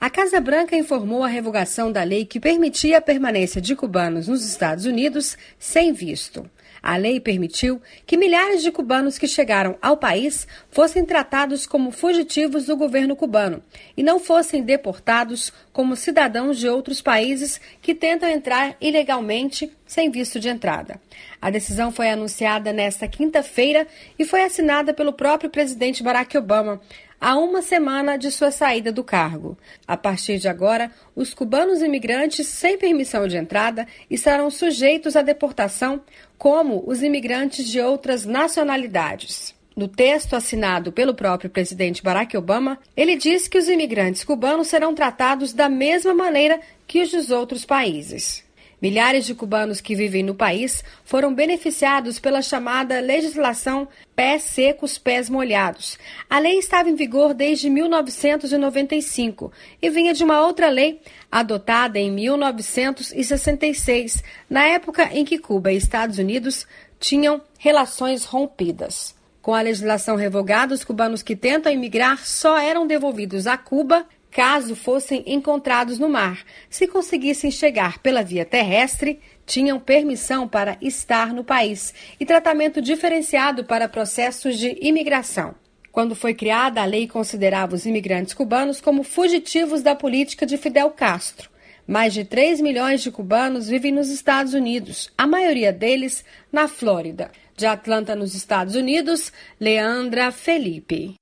A Casa Branca informou a revogação da lei que permitia a permanência de cubanos nos Estados Unidos sem visto. A lei permitiu que milhares de cubanos que chegaram ao país fossem tratados como fugitivos do governo cubano e não fossem deportados como cidadãos de outros países que tentam entrar ilegalmente sem visto de entrada. A decisão foi anunciada nesta quinta-feira e foi assinada pelo próprio presidente Barack Obama, há uma semana de sua saída do cargo. A partir de agora, os cubanos imigrantes sem permissão de entrada estarão sujeitos à deportação, como os imigrantes de outras nacionalidades. No texto assinado pelo próprio presidente Barack Obama, ele diz que os imigrantes cubanos serão tratados da mesma maneira que os dos outros países. Milhares de cubanos que vivem no país foram beneficiados pela chamada legislação Pés Secos, Pés Molhados. A lei estava em vigor desde 1995 e vinha de uma outra lei adotada em 1966, na época em que Cuba e Estados Unidos tinham relações rompidas. Com a legislação revogada, os cubanos que tentam imigrar só eram devolvidos a Cuba caso fossem encontrados no mar. Se conseguissem chegar pela via terrestre, tinham permissão para estar no país e tratamento diferenciado para processos de imigração. Quando foi criada, a lei considerava os imigrantes cubanos como fugitivos da política de Fidel Castro. Mais de 3 milhões de cubanos vivem nos Estados Unidos, a maioria deles na Flórida. De Atlanta, nos Estados Unidos, Leandra Felipe.